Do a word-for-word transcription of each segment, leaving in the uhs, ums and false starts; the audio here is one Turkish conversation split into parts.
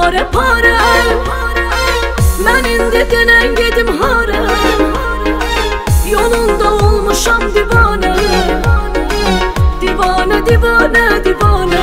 pare pare. Ben indi denen gedim hara. Yolunda olmuşam divane. Divane divane divane.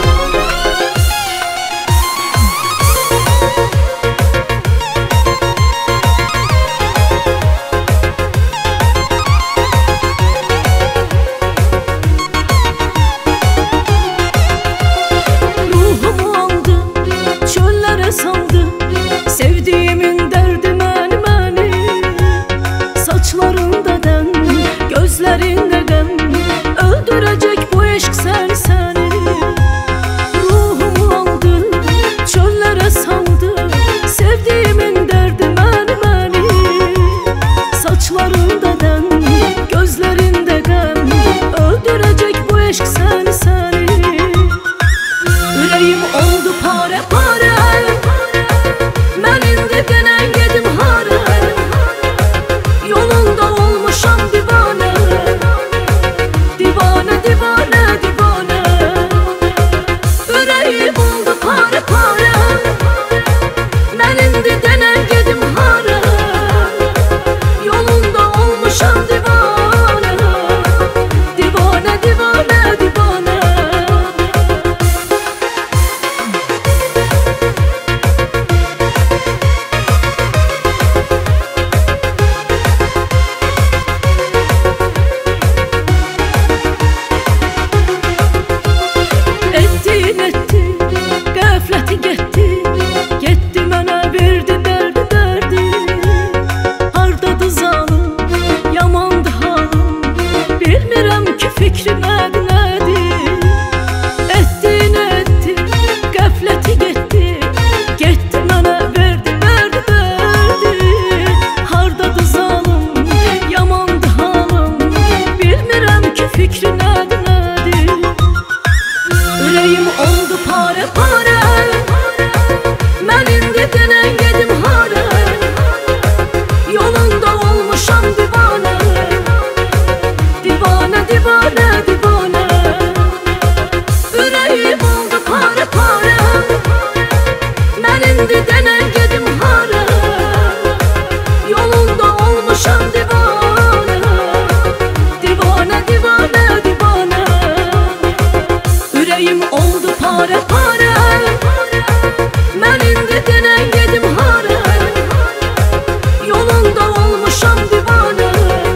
Sandı sevdiğimin derdi məni məni. Saçlarında den, gözlerinde gem, öldürecek bu eşk seni seni. Ruhumu aldı, çöllere saldı, sevdiğimin derdi məni məni. Saçlarında den, gözlerinde gem, öldürecek bu eşk seni seni. Yüreğim oldu pare pare. Ben indi denen gedim hara. Yolunda olmuşam divane. Divane divane divane. Yüreğim oldu pare pare. Ben indi denen gedim hara. Yolunda olmuşam divane. Divane divane divane. Fikri nədir, nədir? Etdi, etdi, qəfləti getdi. Getdi mənə verdi, verdi, verdi. Hardadır zalım, yamandır halım. Bilmirəm ki fikri nədir, nədir? Ürəyim oldu pare pare. Mən indi denen gedim hara. Yolunda olmuşam divane. Divane divane divane. Yüreğim oldu pare pare. Ben indi denen gedim hara. Yolunda olmuşam divane. Divane divane divane. Yüreğim oldu pare pare. Ben indi denen gedim hara. Yolunda olmuşam divane.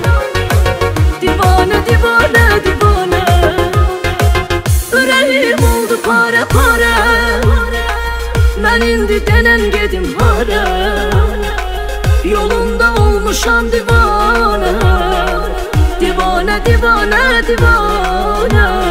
Divane divane divane. Yüreğim oldu pare pare. Ben indi denen gedim hara. Yolunda olmuşam divane. Divane divane divane.